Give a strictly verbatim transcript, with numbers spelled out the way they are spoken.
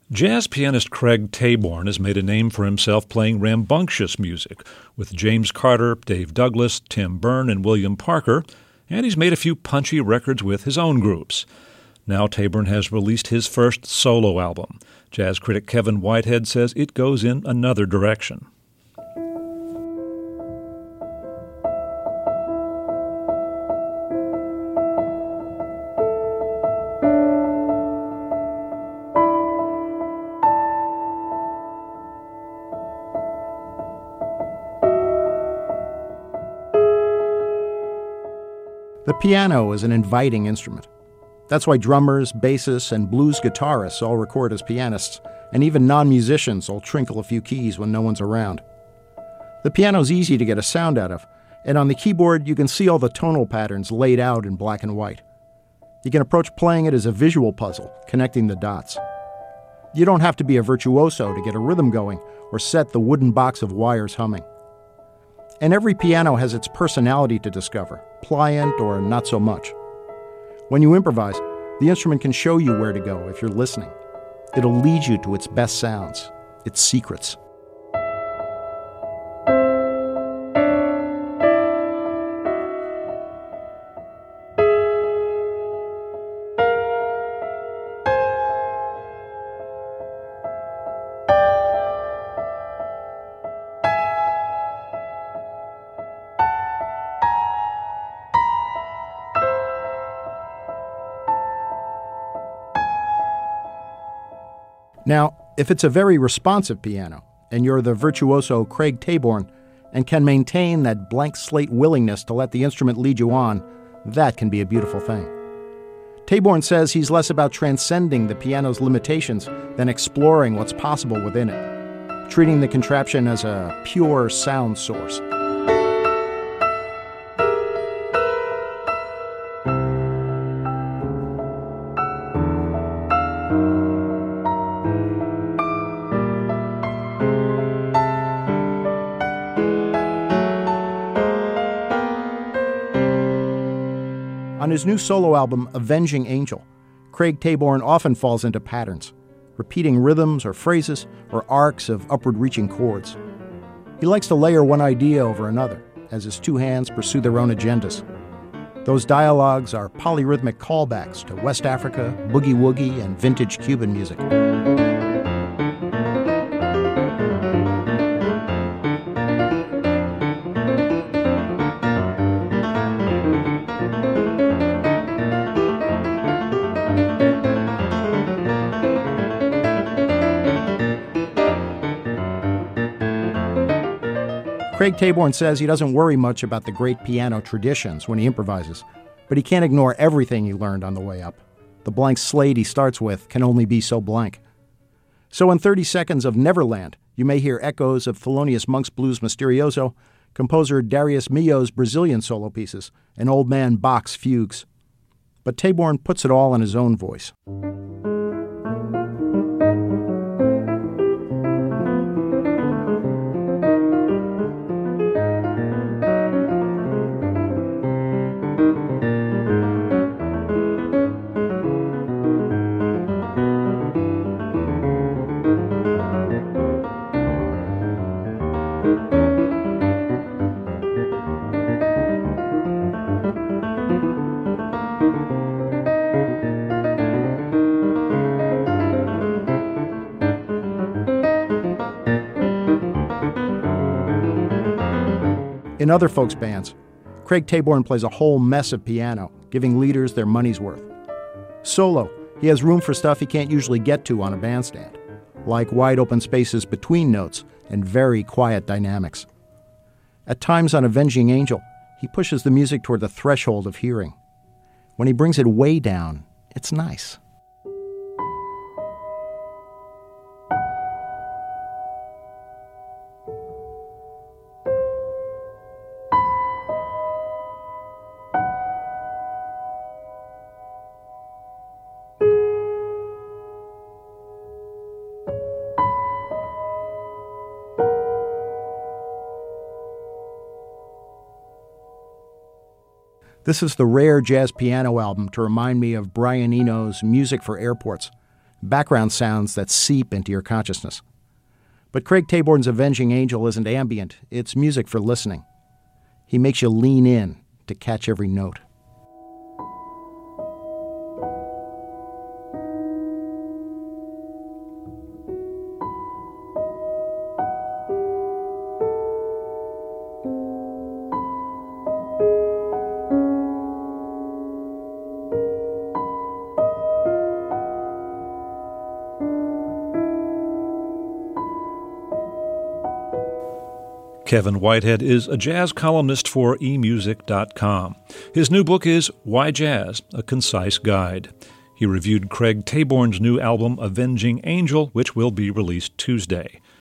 Jazz pianist Craig Taborn has made a name for himself playing rambunctious music with James Carter, Dave Douglas, Tim Byrne, and William Parker, and he's made a few punchy records with his own groups. Now Taborn has released his first solo album. Jazz critic Kevin Whitehead says it goes in another direction. The piano is an inviting instrument. That's why drummers, bassists, and blues guitarists all record as pianists, and even non-musicians will trinkle a few keys when no one's around. The piano's easy to get a sound out of, and on the keyboard you can see all the tonal patterns laid out in black and white. You can approach playing it as a visual puzzle, connecting the dots. You don't have to be a virtuoso to get a rhythm going or set the wooden box of wires humming. And every piano has its personality to discover, pliant or not so much. When you improvise, the instrument can show you where to go if you're listening. It'll lead you to its best sounds, its secrets. Now, if it's a very responsive piano, and you're the virtuoso Craig Taborn, and can maintain that blank slate willingness to let the instrument lead you on, that can be a beautiful thing. Taborn says he's less about transcending the piano's limitations than exploring what's possible within it, treating the contraption as a pure sound source. On his new solo album, Avenging Angel, Craig Taborn often falls into patterns, repeating rhythms or phrases or arcs of upward-reaching chords. He likes to layer one idea over another as his two hands pursue their own agendas. Those dialogues are polyrhythmic callbacks to West Africa, boogie-woogie, and vintage Cuban music. Craig Taborn says he doesn't worry much about the great piano traditions when he improvises, but he can't ignore everything he learned on the way up. The blank slate he starts with can only be so blank. So in thirty seconds of Neverland, you may hear echoes of Thelonious Monk's Blues Mysterioso, composer Darius Milhaud's Brazilian solo pieces, and Old Man Bach's fugues. But Taborn puts it all in his own voice. In other folks' bands, Craig Taborn plays a whole mess of piano, giving leaders their money's worth. Solo, he has room for stuff he can't usually get to on a bandstand, like wide open spaces between notes and very quiet dynamics. At times on Avenging Angel, he pushes the music toward the threshold of hearing. When he brings it way down, it's nice. This is the rare jazz piano album to remind me of Brian Eno's Music for Airports, background sounds that seep into your consciousness. But Craig Taborn's Avenging Angel isn't ambient, it's music for listening. He makes you lean in to catch every note. Kevin Whitehead is a jazz columnist for e music dot com. His new book is Why Jazz? A Concise Guide. He reviewed Craig Taborn's new album, Avenging Angel, which will be released Tuesday.